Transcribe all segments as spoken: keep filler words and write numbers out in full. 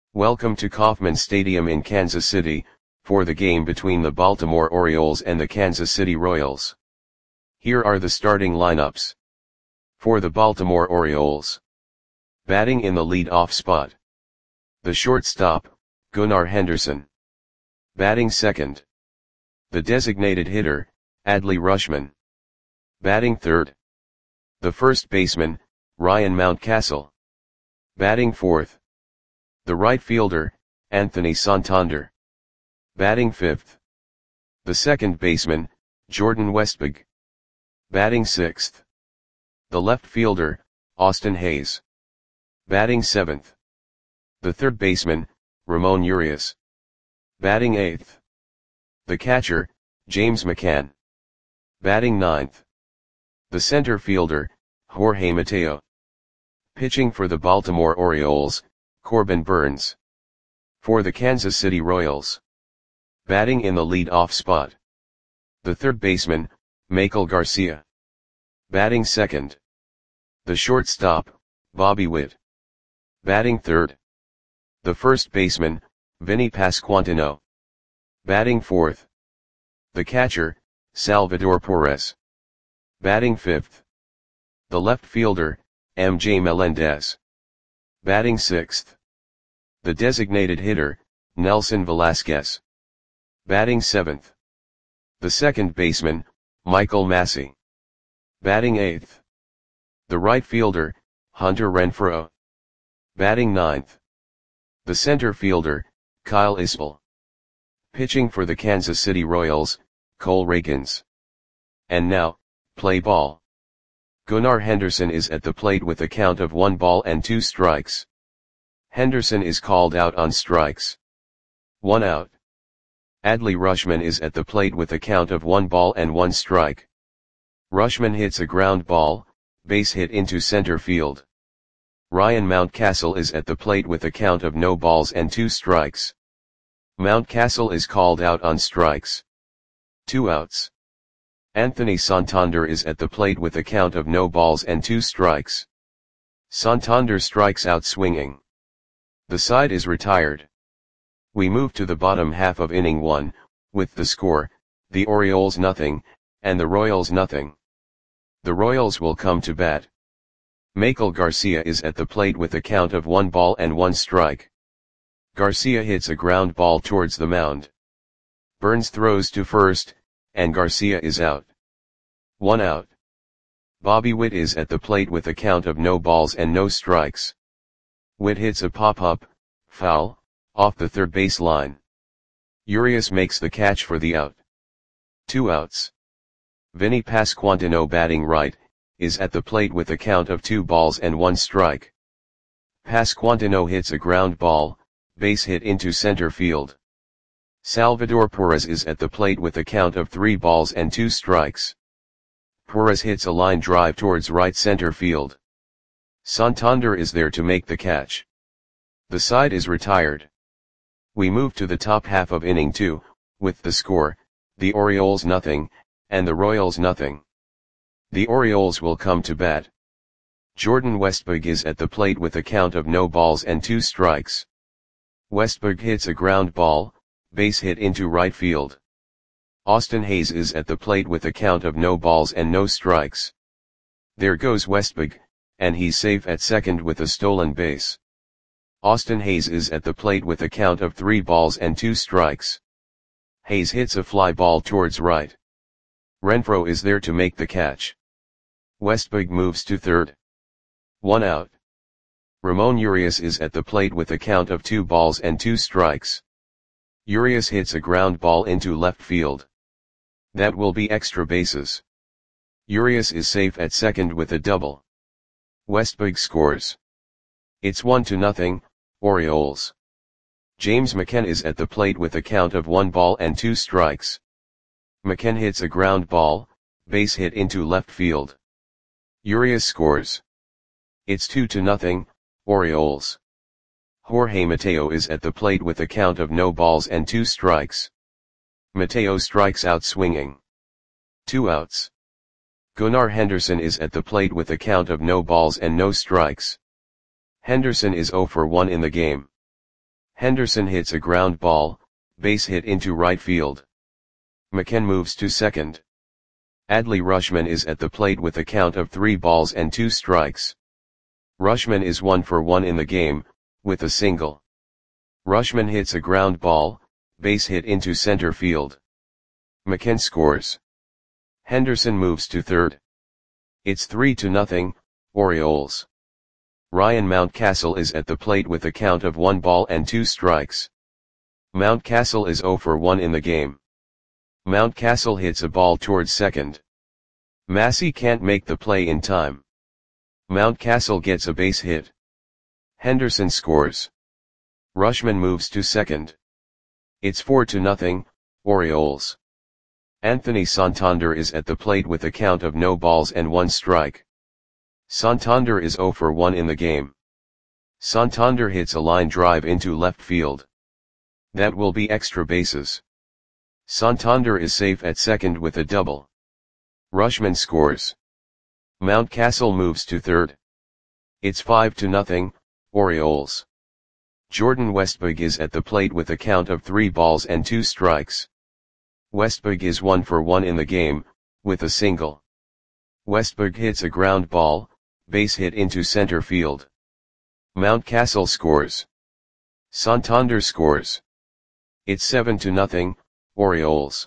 Welcome to Kauffman Stadium in Kansas City, for the game between the Baltimore Orioles and the Kansas City Royals. Here are the starting lineups. For the Baltimore Orioles. Batting in the lead-off spot. The shortstop, Gunnar Henderson. Batting second. The designated hitter, Adley Rutschman. Batting third. The first baseman, Ryan Mountcastle. Batting fourth. The right fielder, Anthony Santander. Batting fifth. The second baseman, Jordan Westburg. Batting sixth. The left fielder, Austin Hays. Batting seventh. The third baseman, Ramon Urias. Batting eighth. The catcher, James McCann. Batting ninth. The center fielder, Jorge Mateo. Pitching for the Baltimore Orioles, Corbin Burnes. For the Kansas City Royals. Batting in the lead-off spot. The third baseman, Maikel Garcia. Batting second. The shortstop, Bobby Witt. Batting third. The first baseman, Vinny Pasquantino. Batting fourth. The catcher, Salvador Perez. Batting fifth. The left fielder, M J Melendez. Batting sixth. The designated hitter, Nelson Velasquez. Batting seventh. The second baseman, Michael Massey. Batting eighth. The right fielder, Hunter Renfroe. Batting ninth. The center fielder, Kyle Isbell. Pitching for the Kansas City Royals, Cole Ragans. And now, play ball. Gunnar Henderson is at the plate with a count of one ball and two strikes. Henderson is called out on strikes. One out. Adley Rutschman is at the plate with a count of one ball and one strike. Rutschman hits a ground ball, base hit into center field. Ryan Mountcastle is at the plate with a count of no balls and two strikes. Mountcastle is called out on strikes. Two outs. Anthony Santander is at the plate with a count of no balls and two strikes. Santander strikes out swinging. The side is retired. We move to the bottom half of inning one, with the score, the Orioles nothing, and the Royals nothing. The Royals will come to bat. Maikel Garcia is at the plate with a count of one ball and one strike. Garcia hits a ground ball towards the mound. Burnes throws to first, and Garcia is out. One out. Bobby Witt is at the plate with a count of no balls and no strikes. Witt hits a pop-up, foul, off the third base line. Urias makes the catch for the out. Two outs. Vinny Pasquantino, batting right, is at the plate with a count of two balls and one strike. Pasquantino hits a ground ball, base hit into center field. Salvador Perez is at the plate with a count of three balls and two strikes. Perez hits a line drive towards right center field. Santander is there to make the catch. The side is retired. We move to the top half of inning two, with the score, the Orioles nothing, and the Royals nothing. The Orioles will come to bat. Jordan Westburg is at the plate with a count of no balls and two strikes. Westburg hits a ground ball, base hit into right field. Austin Hays is at the plate with a count of no balls and no strikes. There goes Westburg, and he's safe at second with a stolen base. Austin Hays is at the plate with a count of three balls and two strikes. Hays hits a fly ball towards right. Renfroe is there to make the catch. Westburg moves to third. One out. Ramon Urias is at the plate with a count of two balls and two strikes. Urias hits a ground ball into left field. That will be extra bases. Urias is safe at second with a double. Westburg scores. It's one to nothing, Orioles. James McCann is at the plate with a count of one ball and two strikes. McCann hits a ground ball, base hit into left field. Urias scores. It's two to nothing, Orioles. Jorge Mateo is at the plate with a count of no balls and two strikes. Mateo strikes out swinging. Two outs. Gunnar Henderson is at the plate with a count of no balls and no strikes. Henderson is zero for one in the game. Henderson hits a ground ball, base hit into right field. McKen moves to second. Adley Rutschman is at the plate with a count of three balls and two strikes. Rutschman is one for one in the game, with a single. Rutschman hits a ground ball, base hit into center field. McKen scores. Henderson moves to third. It's three to nothing, Orioles. Ryan Mountcastle is at the plate with a count of one ball and two strikes. Mountcastle is zero for one in the game. Mountcastle hits a ball towards second. Massey can't make the play in time. Mountcastle gets a base hit. Henderson scores. Rutschman moves to second. It's four to nothing, Orioles. Anthony Santander is at the plate with a count of no balls and one strike. Santander is zero for one in the game. Santander hits a line drive into left field. That will be extra bases. Santander is safe at second with a double. Rutschman scores. Mountcastle moves to third. It's five to nothing, Orioles. Jordan Westburg is at the plate with a count of three balls and two strikes. Westburg is one for one in the game, with a single. Westburg hits a ground ball, base hit into center field. Mountcastle scores. Santander scores. It's seven to nothing, Orioles.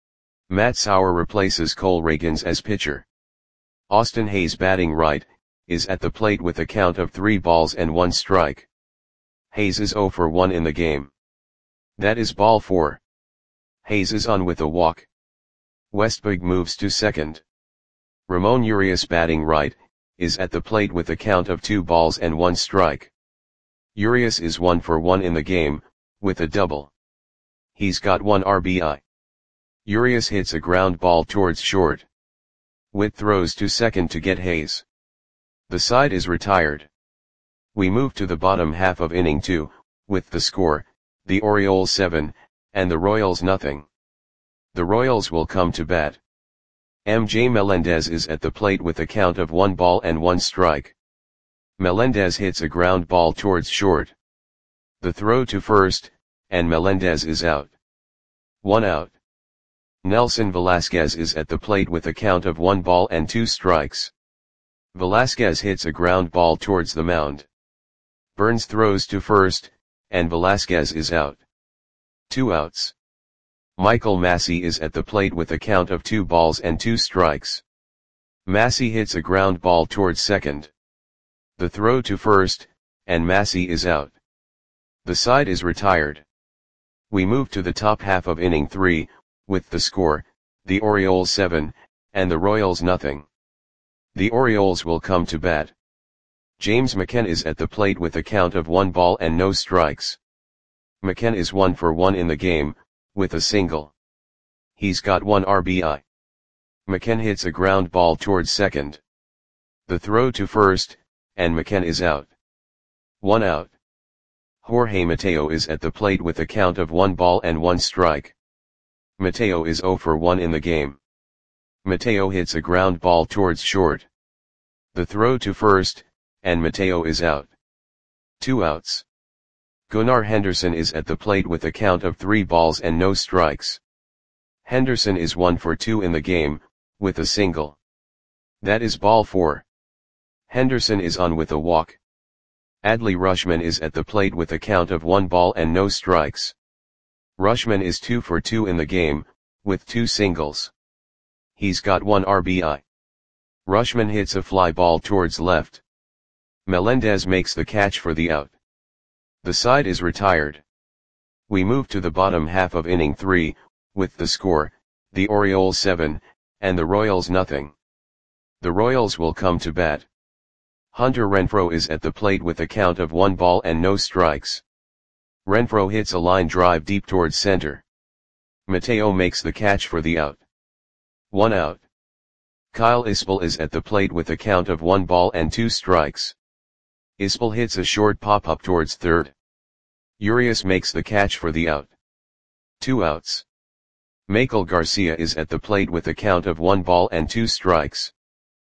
Matt Sauer replaces Cole Reagans as pitcher. Austin Hayes, batting right, is at the plate with a count of three balls and one strike. Hayes is zero for one in the game. That is ball four. Hayes is on with a walk. Westburg moves to second. Ramon Urias, batting right, is at the plate with a count of two balls and one strike. Urias is one for one in the game, with a double. He's got one R B I. Urias hits a ground ball towards short. Witt throws to second to get Hayes. The side is retired. We move to the bottom half of inning two, with the score, the Orioles seven, and the Royals nothing. The Royals will come to bat. M J Melendez is at the plate with a count of one ball and one strike. Melendez hits a ground ball towards short. The throw to first, and Melendez is out. One out. Nelson Velasquez is at the plate with a count of one ball and two strikes. Velasquez hits a ground ball towards the mound. Burns throws to first, and Velasquez is out. Two outs. Michael Massey is at the plate with a count of two balls and two strikes. Massey hits a ground ball towards second. The throw to first, and Massey is out. The side is retired. We move to the top half of inning three, with the score, the Orioles seven, and the Royals nothing. The Orioles will come to bat. James McKen is at the plate with a count of one ball and no strikes. McKen is one for one in the game, with a single. He's got one R B I. McKen hits a ground ball towards second. The throw to first, and McKen is out. One out. Jorge Mateo is at the plate with a count of one ball and one strike. Mateo is zero for one in the game. Mateo hits a ground ball towards short. The throw to first, and Mateo is out. Two outs. Gunnar Henderson is at the plate with a count of three balls and no strikes. Henderson is one for two in the game, with a single. That is ball four. Henderson is on with a walk. Adley Rutschman is at the plate with a count of one ball and no strikes. Rutschman is two for two in the game, with two singles. He's got one R B I. Rutschman hits a fly ball towards left. Melendez makes the catch for the out. The side is retired. We move to the bottom half of inning three, with the score, the Orioles seven, and the Royals nothing. The Royals will come to bat. Hunter Renfroe is at the plate with a count of one ball and no strikes. Renfroe hits a line drive deep towards center. Mateo makes the catch for the out. One out. Kyle Isbell is at the plate with a count of one ball and two strikes. Isbell hits a short pop-up towards third. Urias makes the catch for the out. Two outs. Michael Garcia is at the plate with a count of one ball and two strikes.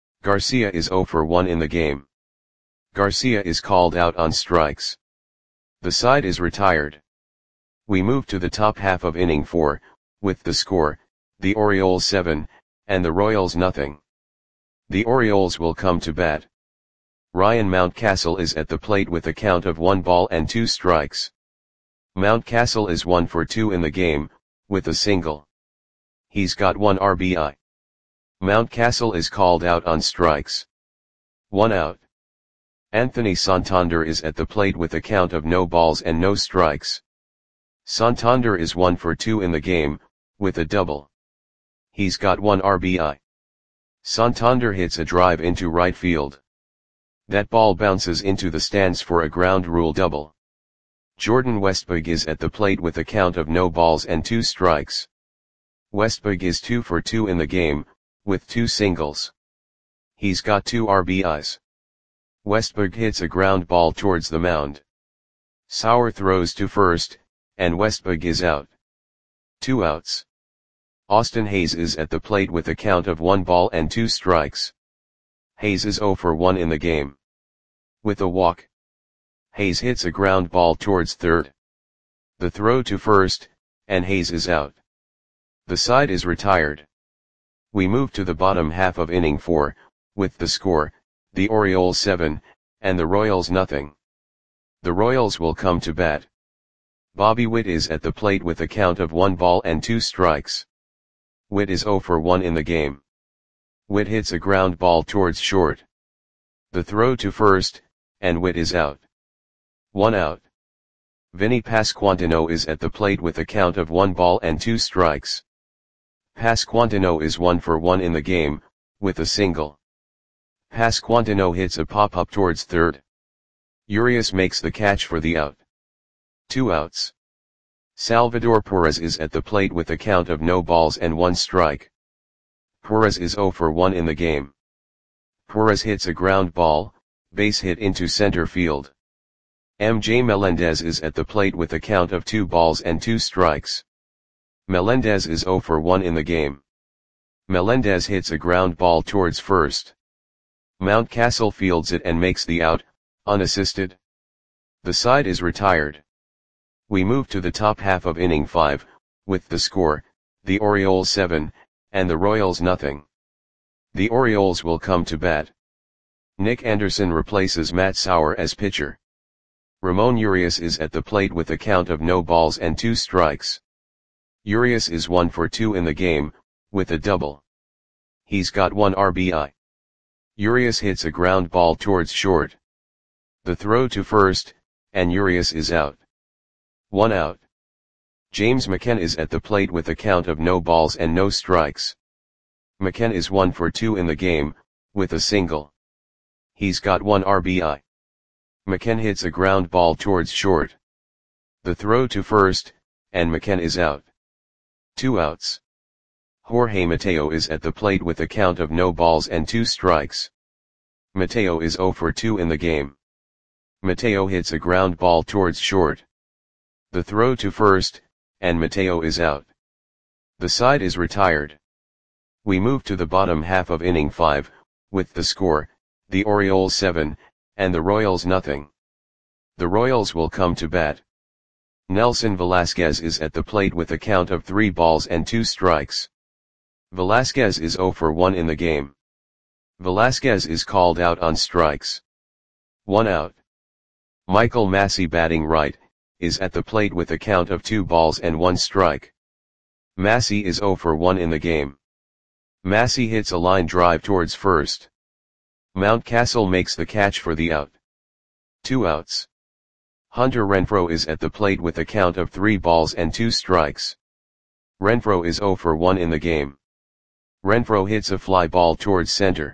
Garcia is zero for one in the game. Garcia is called out on strikes. The side is retired. We move to the top half of inning four, with the score, the Orioles seven, and the Royals nothing. The Orioles will come to bat. Ryan Mountcastle is at the plate with a count of one ball and two strikes. Mountcastle is one for two in the game, with a single. He's got one R B I. Mountcastle is called out on strikes. One out. Anthony Santander is at the plate with a count of no balls and no strikes. Santander is one for two in the game, with a double. He's got one R B I. Santander hits a drive into right field. That ball bounces into the stands for a ground rule double. Jordan Westburg is at the plate with a count of no balls and two strikes. Westburg is two for two in the game, with two singles. He's got two R B Is. Westburg hits a ground ball towards the mound. Sauer throws to first, and Westburg is out. Two outs. Austin Hayes is at the plate with a count of one ball and two strikes. Hayes is zero for one in the game. With a walk. Hayes hits a ground ball towards third. The throw to first, and Hayes is out. The side is retired. We move to the bottom half of inning four, with the score, the Orioles seven, and the Royals nothing. The Royals will come to bat. Bobby Witt is at the plate with a count of one ball and two strikes. Witt is zero for one in the game. Witt hits a ground ball towards short. The throw to first, and Witt is out. One out. Vinny Pasquantino is at the plate with a count of one ball and two strikes. Pasquantino is one for one in the game, with a single. Pasquantino hits a pop-up towards third. Urias makes the catch for the out. Two outs. Salvador Perez is at the plate with a count of no balls and one strike. Perez is zero for one in the game. Perez hits a ground ball, base hit into center field. M J Melendez is at the plate with a count of two balls and two strikes. Melendez is zero for one in the game. Melendez hits a ground ball towards first. Mountcastle fields it and makes the out, unassisted. The side is retired. We move to the top half of inning five, with the score, the Orioles seven, and the Royals nothing. The Orioles will come to bat. Nick Anderson replaces Matt Sauer as pitcher. Ramon Urias is at the plate with a count of no balls and two strikes. Urias is one for two in the game, with a double. He's got one R B I. Urias hits a ground ball towards short. The throw to first, and Urias is out. One out. James McCann is at the plate with a count of no balls and no strikes. McCann is one for two in the game, with a single. He's got one R B I. McCann hits a ground ball towards short. The throw to first, and McCann is out. Two outs. Jorge Mateo is at the plate with a count of no balls and two strikes. Mateo is zero for two in the game. Mateo hits a ground ball towards short. The throw to first, and Mateo is out. The side is retired. We move to the bottom half of inning five, with the score, the Orioles seven, and the Royals nothing. The Royals will come to bat. Nelson Velasquez is at the plate with a count of three balls and two strikes. Velasquez is zero for one in the game. Velasquez is called out on strikes. One out. Michael Massey, batting right, is at the plate with a count of two balls and one strike. Massey is zero for one in the game. Massey hits a line drive towards first. Mountcastle makes the catch for the out. Two outs. Hunter Renfroe is at the plate with a count of three balls and two strikes. Renfroe is zero for one in the game. Renfroe hits a fly ball towards center.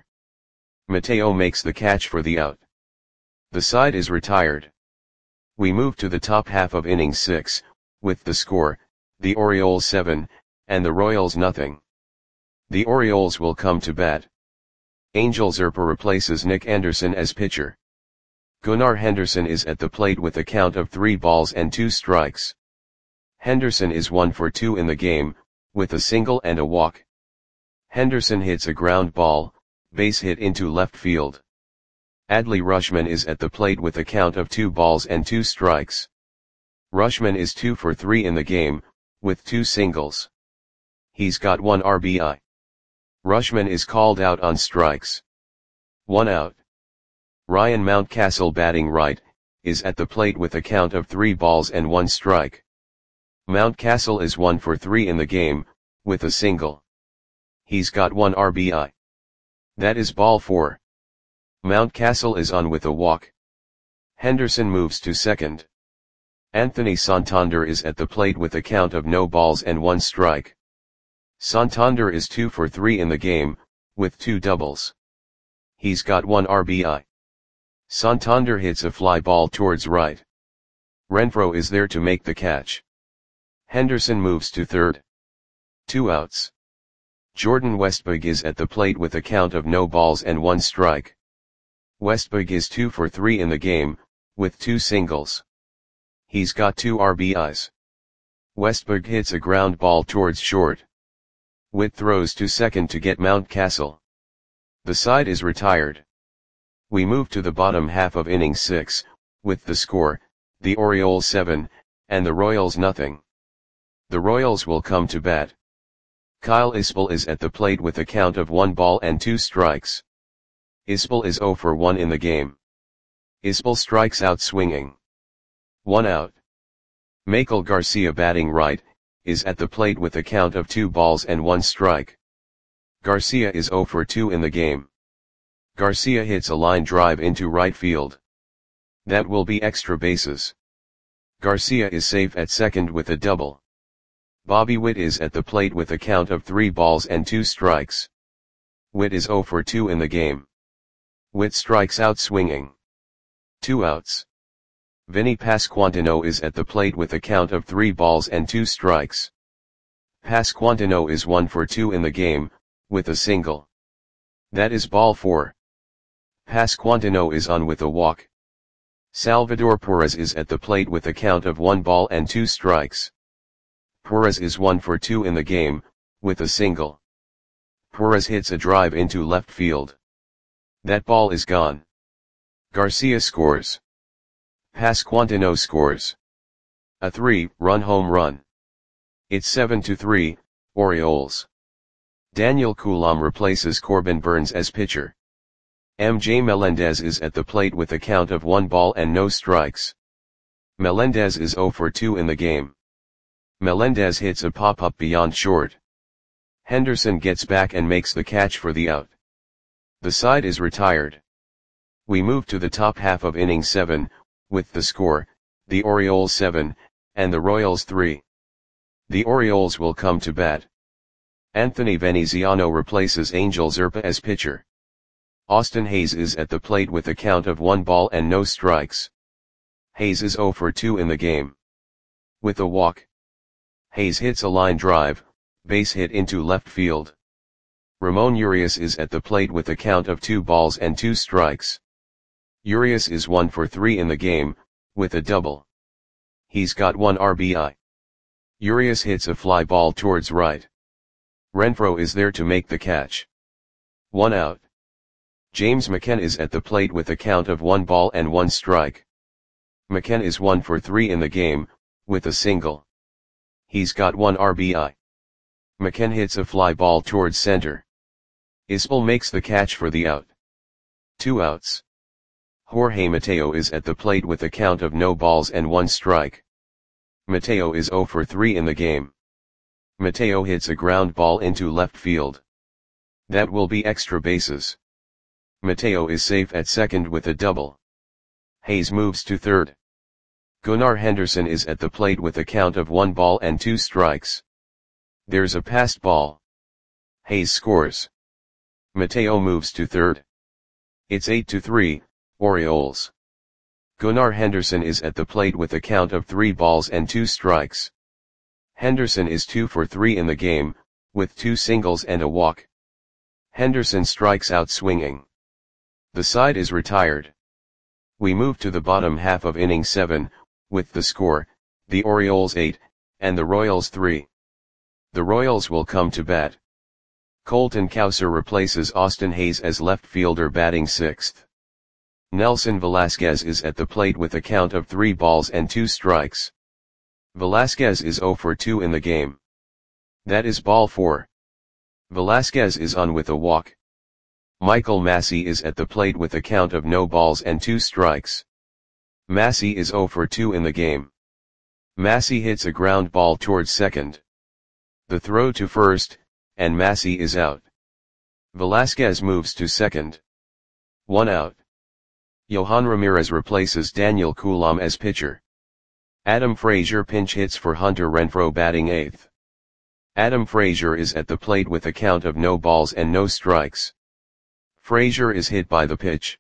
Mateo makes the catch for the out. The side is retired. We move to the top half of inning six, with the score, the Orioles seven, and the Royals nothing. The Orioles will come to bat. Angel Zerpa replaces Nick Anderson as pitcher. Gunnar Henderson is at the plate with a count of three balls and two strikes. Henderson is one for two in the game, with a single and a walk. Henderson hits a ground ball, base hit into left field. Adley Rutschman is at the plate with a count of two balls and two strikes. Rutschman is two for three in the game, with two singles. He's got one R B I. Rutschman is called out on strikes. One out. Ryan Mountcastle, batting right, is at the plate with a count of three balls and one strike. Mountcastle is one for three in the game, with a single. He's got one R B I. That is ball four. Mountcastle is on with a walk. Henderson moves to second. Anthony Santander is at the plate with a count of no balls and one strike. Santander is two for three in the game, with two doubles. He's got one R B I. Santander hits a fly ball towards right. Renfroe is there to make the catch. Henderson moves to third. Two outs. Jordan Westburg is at the plate with a count of no balls and one strike. Westburg is two for three in the game, with two singles. He's got two R B Is. Westburg hits a ground ball towards short. Witt throws to second to get Mountcastle. The side is retired. We move to the bottom half of inning six, with the score, the Orioles seven, and the Royals nothing. The Royals will come to bat. Kyle Isbell is at the plate with a count of one ball and two strikes. Isbell is zero for one in the game. Isbell strikes out swinging. One out. Michael Garcia, batting right, is at the plate with a count of two balls and one strike. Garcia is zero for two in the game. Garcia hits a line drive into right field. That will be extra bases. Garcia is safe at second with a double. Bobby Witt is at the plate with a count of three balls and two strikes. Witt is zero for two in the game. Witt strikes out swinging. Two outs. Vinny Pasquantino is at the plate with a count of three balls and two strikes. Pasquantino is one for two in the game, with a single. That is ball four. Pasquantino is on with a walk. Salvador Perez is at the plate with a count of one ball and two strikes. Perez is one for two in the game, with a single. Perez hits a drive into left field. That ball is gone. Garcia scores. Pasquantino scores. A three-run home run. It's seven to three, Orioles. Daniel Coulombe replaces Corbin Burns as pitcher. M J Melendez is at the plate with a count of one ball and no strikes. Melendez is zero for two in the game. Melendez hits a pop-up beyond short. Henderson gets back and makes the catch for the out. The side is retired. We move to the top half of inning seven, with the score, the Orioles seven, and the Royals three. The Orioles will come to bat. Anthony Veneziano replaces Angel Zerpa as pitcher. Austin Hayes is at the plate with a count of one ball and no strikes. Hayes is zero for two in the game. With a walk. Hayes hits a line drive, base hit into left field. Ramon Urias is at the plate with a count of two balls and two strikes. Urias is one for three in the game, with a double. He's got one R B I. Urias hits a fly ball towards right. Renfroe is there to make the catch. One out. James McCann is at the plate with a count of one ball and one strike. McCann is one for three in the game, with a single. He's got one R B I. McCann hits a fly ball towards center. Isbell makes the catch for the out. Two outs. Jorge Mateo is at the plate with a count of no balls and one strike. Mateo is zero for three in the game. Mateo hits a ground ball into left field. That will be extra bases. Mateo is safe at second with a double. Hayes moves to third. Gunnar Henderson is at the plate with a count of one ball and two strikes. There's a passed ball. Hayes scores. Mateo moves to third. It's eight to three, Orioles. Gunnar Henderson is at the plate with a count of three balls and two strikes. Henderson is two for three in the game, with two singles and a walk. Henderson strikes out swinging. The side is retired. We move to the bottom half of inning seven, with the score, the Orioles eight, and the Royals three. The Royals will come to bat. Colton Cowser replaces Austin Hayes as left fielder, batting sixth. Nelson Velasquez is at the plate with a count of three balls and two strikes. Velasquez is zero for two in the game. That is ball four. Velasquez is on with a walk. Michael Massey is at the plate with a count of no balls and two strikes. Massey is zero for two in the game. Massey hits a ground ball towards second. The throw to first, and Massey is out. Velasquez moves to second. One out. Yohan Ramirez replaces Daniel Coulomb as pitcher. Adam Frazier pinch hits for Hunter Renfroe batting eighth. Adam Frazier is at the plate with a count of no balls and no strikes. Frazier is hit by the pitch.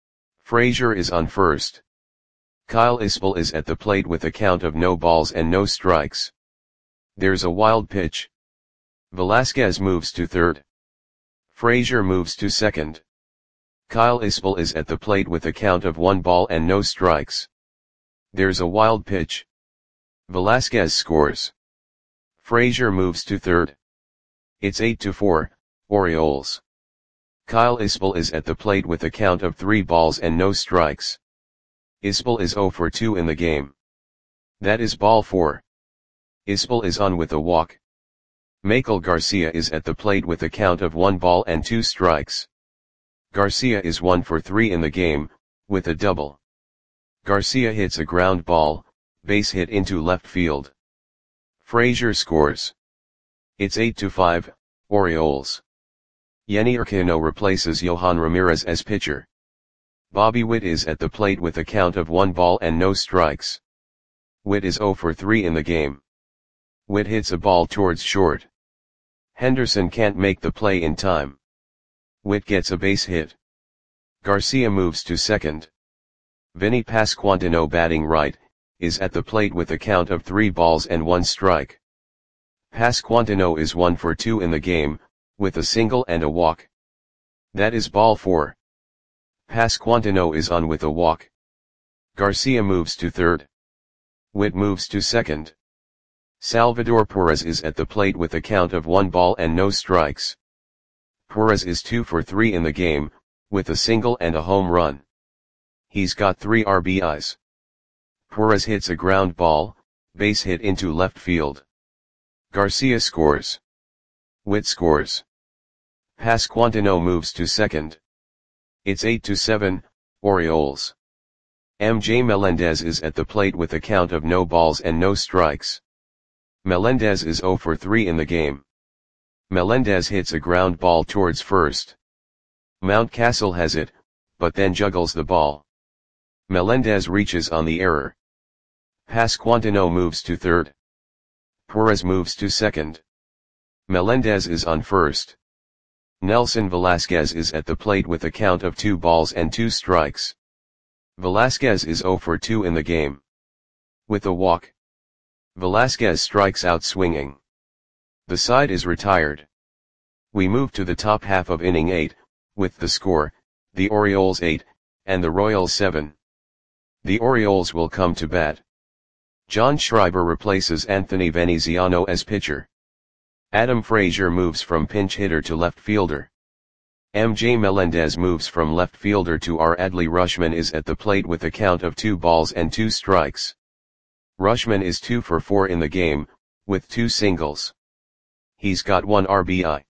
Frazier is on first. Kyle Isbell is at the plate with a count of no balls and no strikes. There's a wild pitch. Velasquez moves to third. Frazier moves to second. Kyle Isbell is at the plate with a count of one ball and no strikes. There's a wild pitch. Velasquez scores. Frazier moves to third. It's eight to four, Orioles. Kyle Isbell is at the plate with a count of three balls and no strikes. Isbell is zero for two in the game. That is ball four. Isbell is on with a walk. Michael Garcia is at the plate with a count of one ball and two strikes. Garcia is one for three in the game, with a double. Garcia hits a ground ball, base hit into left field. Frazier scores. It's eight to five, Orioles. Yenny Urquiano replaces Yohan Ramirez as pitcher. Bobby Witt is at the plate with a count of one ball and no strikes. Witt is zero for three in the game. Witt hits a ball towards short. Henderson can't make the play in time. Witt gets a base hit. Garcia moves to second. Vinny Pasquantino batting right, is at the plate with a count of three balls and one strike. Pasquantino is one for two in the game, with a single and a walk. That is ball four. Pasquantino is on with a walk. Garcia moves to third. Witt moves to second. Salvador Perez is at the plate with a count of one ball and no strikes. Perez is two for three in the game, with a single and a home run. He's got three R B Is. Perez hits a ground ball, base hit into left field. Garcia scores. Witt scores. Pasquantino moves to second. It's eight to seven, Orioles. M J Melendez is at the plate with a count of no balls and no strikes. Melendez is zero for three in the game. Melendez hits a ground ball towards first. Mountcastle has it, but then juggles the ball. Melendez reaches on the error. Pasquantino moves to third. Perez moves to second. Melendez is on first. Nelson Velasquez is at the plate with a count of two balls and two strikes. Velasquez is zero for two in the game. With a walk. Velasquez strikes out swinging. The side is retired. We move to the top half of inning eight, with the score, the Orioles eight, and the Royals seven. The Orioles will come to bat. John Schreiber replaces Anthony Veneziano as pitcher. Adam Frazier moves from pinch hitter to left fielder. M J Melendez moves from left fielder to R. Adley Rutschman is at the plate with a count of two balls and two strikes. Rutschman is two for four in the game, with two singles. He's got one R B I.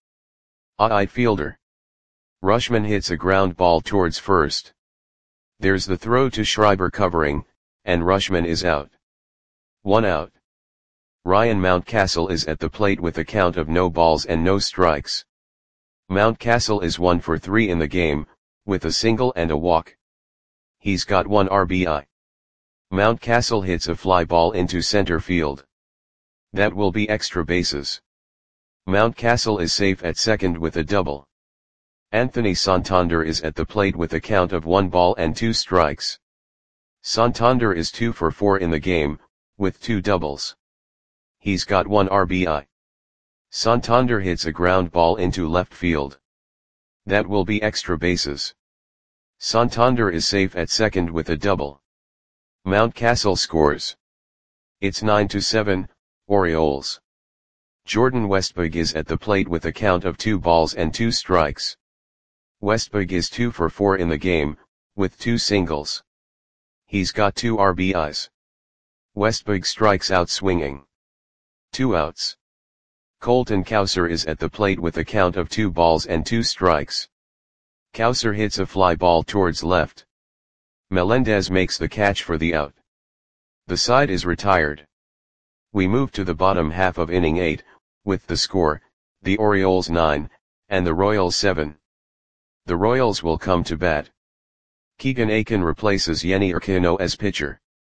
A fielder. Rutschman hits a ground ball towards first. There's the throw to Schreiber covering, and Rutschman is out. One out. Ryan Mountcastle is at the plate with a count of no balls and no strikes. Mountcastle is one for three in the game, with a single and a walk. He's got one R B I. Mountcastle hits a fly ball into center field. That will be extra bases. Mountcastle is safe at second with a double. Anthony Santander is at the plate with a count of one ball and two strikes. Santander is two for four in the game, with two doubles. He's got one R B I. Santander hits a ground ball into left field. That will be extra bases. Santander is safe at second with a double. Mountcastle scores. It's nine to seven, Orioles. Jordan Westburg is at the plate with a count of two balls and two strikes. Westburg is two for four in the game, with two singles. He's got two R B Is. Westbrook strikes out swinging. Two outs. Colton Cowser is at the plate with a count of two balls and two strikes. Cowser hits a fly ball towards left. Melendez makes the catch for the out. The side is retired. We move to the bottom half of inning eight, with the score, the Orioles nine, and the Royals seven. The Royals will come to bat. Keegan Akin replaces Yenny Urquiano as pitcher.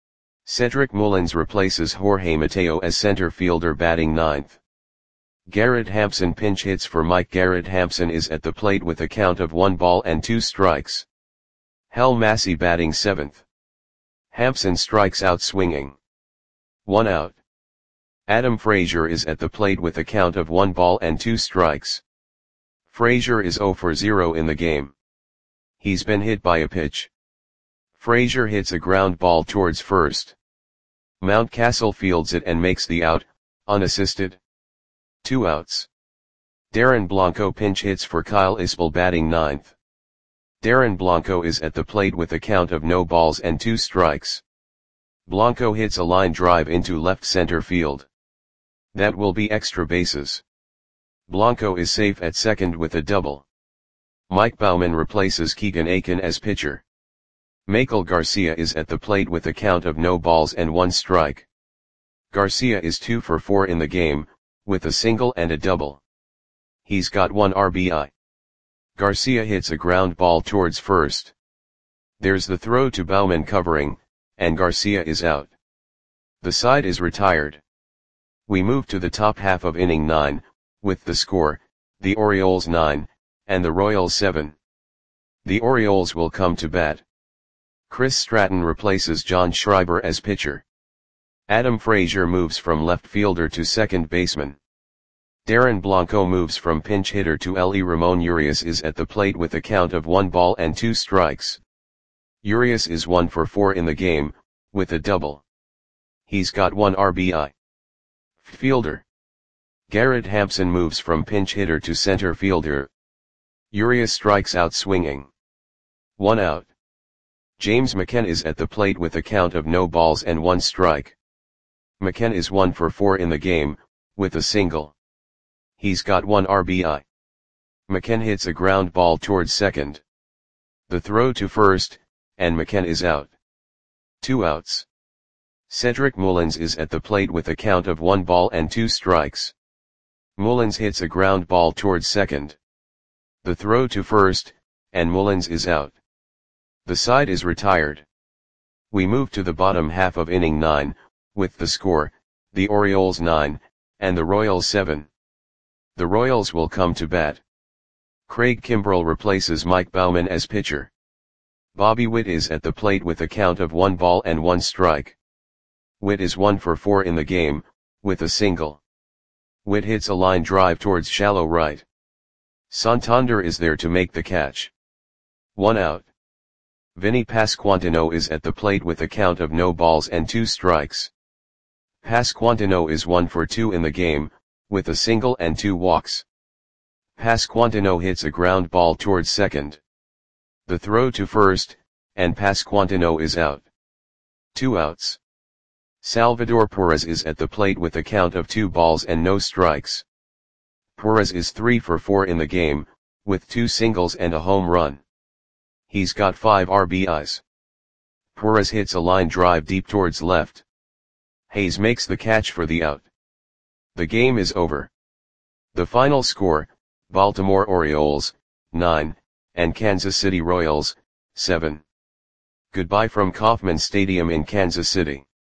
Cedric Mullins replaces Jorge Mateo as center fielder batting ninth. Garrett Hampson pinch hits for Mike. Garrett Hampson is at the plate with a count of one ball and two strikes. Hal Massey batting seventh. Hampson strikes out swinging. One out. Adam Frazier is at the plate with a count of one ball and two strikes. Frazier is zero for zero in the game. He's been hit by a pitch. Frazier hits a ground ball towards first. Mountcastle fields it and makes the out, unassisted. Two outs. Darren Blanco pinch hits for Kyle Isbell batting ninth. Darren Blanco is at the plate with a count of no balls and two strikes. Blanco hits a line drive into left center field. That will be extra bases. Blanco is safe at second with a double. Mike Baumann replaces Keegan Akin as pitcher. Michael Garcia is at the plate with a count of no balls and one strike. Garcia is two for four in the game, with a single and a double. He's got one R B I. Garcia hits a ground ball towards first. There's the throw to Baumann covering, and Garcia is out. The side is retired. We move to the top half of inning nine, with the score, the Orioles nine, and the Royals seven. The Orioles will come to bat. Chris Stratton replaces John Schreiber as pitcher. Adam Frazier moves from left fielder to second baseman. Darren Blanco moves from pinch hitter to L E Ramon Urias is at the plate with a count of one ball and two strikes. Urias is one for four in the game, with a double. He's got one R B I. Fielder. Garrett Hampson moves from pinch hitter to center fielder. Urias strikes out swinging. One out. James McCann is at the plate with a count of no balls and one strike. McCann is one for four in the game, with a single. He's got one R B I. McCann hits a ground ball towards second. The throw to first, and McCann is out. Two outs. Cedric Mullins is at the plate with a count of one ball and two strikes. Mullins hits a ground ball towards second. The throw to first, and Mullins is out. The side is retired. We move to the bottom half of inning nine, with the score, the Orioles nine, and the Royals seven. The Royals will come to bat. Craig Kimbrell replaces Mike Baumann as pitcher. Bobby Witt is at the plate with a count of one ball and one strike. Witt is one for four in the game, with a single. Witt hits a line drive towards shallow right. Santander is there to make the catch. One out. Vinny Pasquantino is at the plate with a count of no balls and two strikes. Pasquantino is one for two in the game, with a single and two walks. Pasquantino hits a ground ball towards second. The throw to first, and Pasquantino is out. Two outs. Salvador Perez is at the plate with a count of two balls and no strikes. Perez is three for four in the game, with two singles and a home run. He's got five R B Is. Perez hits a line drive deep towards left. Hayes makes the catch for the out. The game is over. The final score, Baltimore Orioles, nine, and Kansas City Royals, seven. Goodbye from Kauffman Stadium in Kansas City.